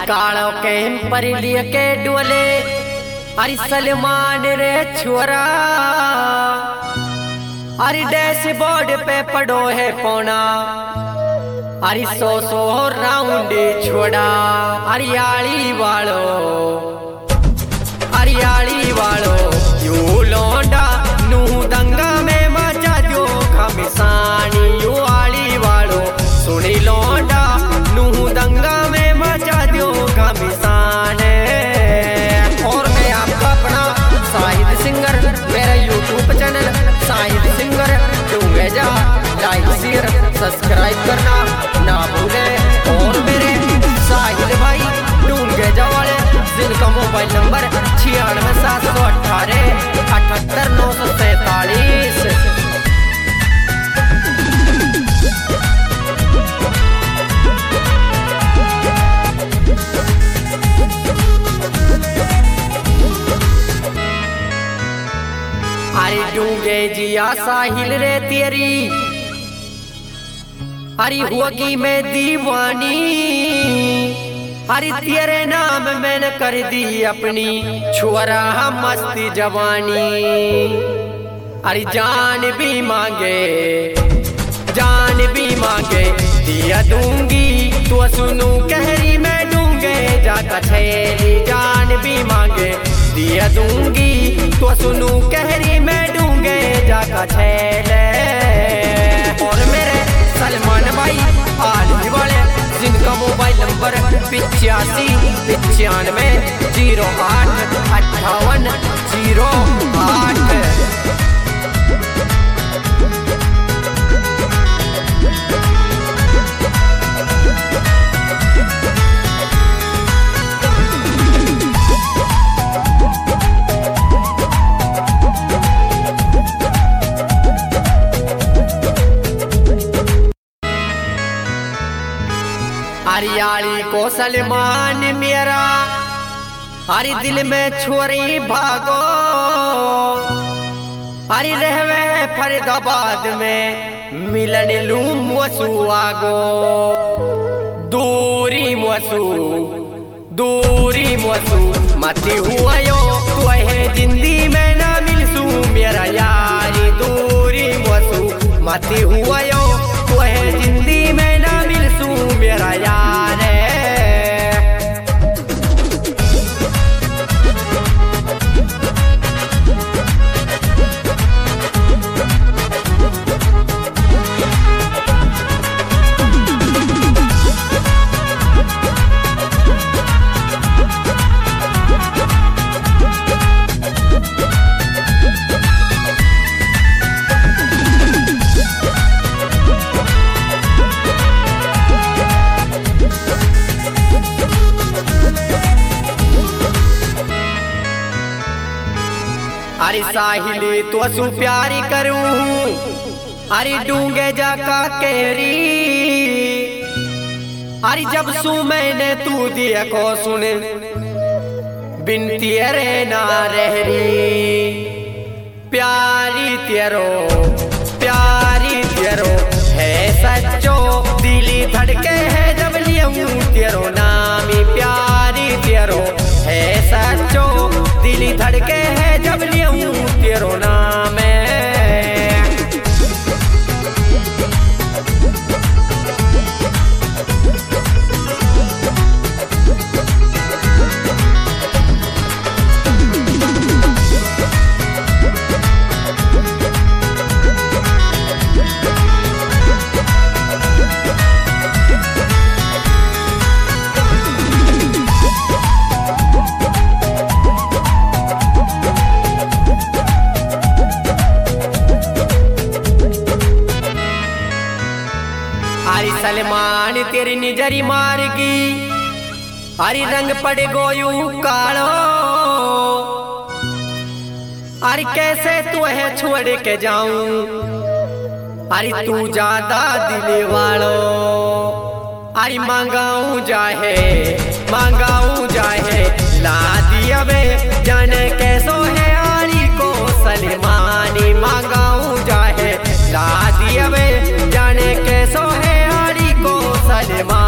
कालो के पर लिए के डोले अरे सलमान रे छोरा अरे डैशबोर्ड पे पड़ो है पौना अरे 100 राउंड छोड़ा हरियाली वालो यू लौंडा नू दंगा में मचा दो खमिसानी यू आली वालो सुनी लौंडा नू दंगा में मचा दो खमिसाने। और मैं आपका अपना शाहिद सिंगर, मेरा यूट्यूब चैनल शाहिद सिंगर दूंगे जा, लाइक शेयर सब्सक्राइब करना ना भूले। और मेरे शाहिद भाई दूंगे जा वाले जिनका मोबाइल नंबर 96 718 78 947। अरे डूंगे जिया साहिल रे तेरी अरे होगी मैं दीवानी अरे तेरे नाम मैंने कर दी अपनी छोरा मस्ती जवानी। अरे जान भी मांगे दिया दूंगी तो सुनू कहरी मैं डूंगे जाता छेली। जान भी मांगे दिया दूंगी तो सुनू कहरी मैं डूंगे जाता छेले। और मेरे सलमान भाई आली वाले जिनका मोबाइल नंबर 85 95 08 58 08। हरियाली को सलमान मेरा हरी दिल में छोरी भागो हरी रहवे फरीदाबाद में मिलन लूम वसु आगो। दूरी मसू मती हुआ यो तो है जिंदगी में ना मिलसू मेरा यारी। दूरी मसू मती हुआ यो तो है जिंदगी में ना मिलसू मेरा यार। अरे साहिली तो सु प्यारी करूं अरे डूंगे जाका केरी अरे जब सु मैंने तू दिया को सुने बिनती रे ना रहरी। प्यारी तेरो है सच्चो दिली धड़के है जब लियूं तेरो नामी। प्यारी तेरो है सच्चो दिली धड़के है जब लियूं तेरो नाम। अरे सलमान तेरी निजरी मारगी अरे रंग पड़ गोयू कालो अरे कैसे तू है छोड़ के जाऊं अरे तू ज्यादा दिल वालो। अरे मांगाऊं जाहे ला दिया वे जाने कैसो है आली को सलमानी। मांगाऊं जाहे ला दिया वे जाने कैसो है आली को सलमान।